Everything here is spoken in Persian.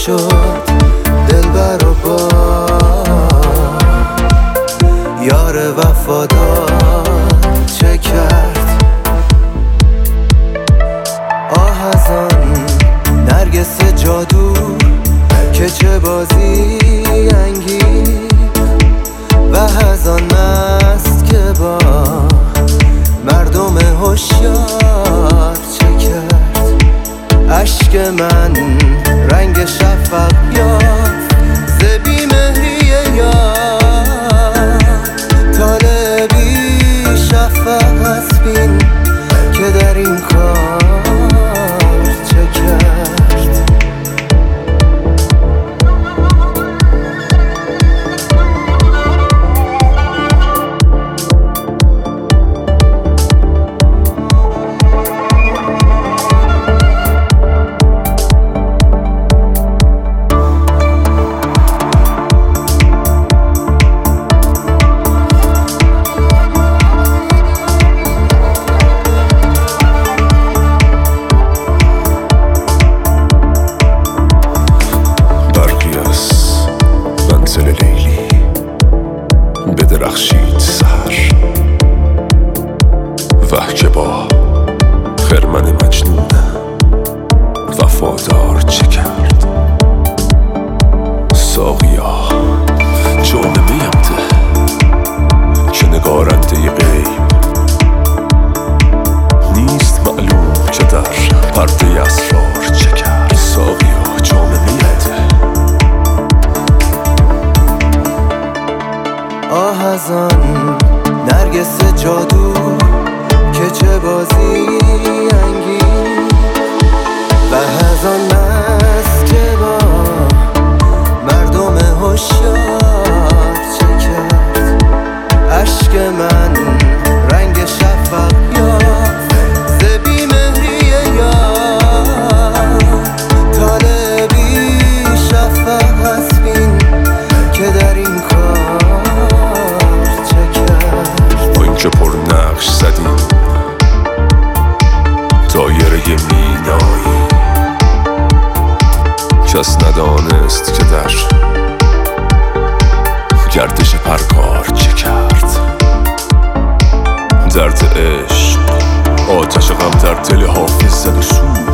شد دلبر و با یار وفادار چه کرد؟ آه از آن نرگس جادو که چه بازی انگیز و از آن مست که با مردم هوشیار چه کرد؟ اشک من رنگ شفق یافت ز بی‌مهری یار، طالبی شفق هست بین که در این کار چه کرد؟ بدرخشید سحر وه که با خرمن مجنون وفادار چه کرد؟ ساقیا جام میم ده که نگارنده غیب نیست معلوم که در پرده اسرار چه کرد؟ ساقیا جام میم ده. آه از آن نرگس جادو که چه بازی انگیز و از آن مست که با مردم هوشیار چه کرد؟ اشک من رنگ شفق یافت ز بی‌مهری یار، طالبی شفق هست بین که در این کار که پر نقش زدیم دایره مینایی، کس ندانست که در گردش پرگار چه کرد؟ درد عشق آتش غم در دل حافظ زد و سوخت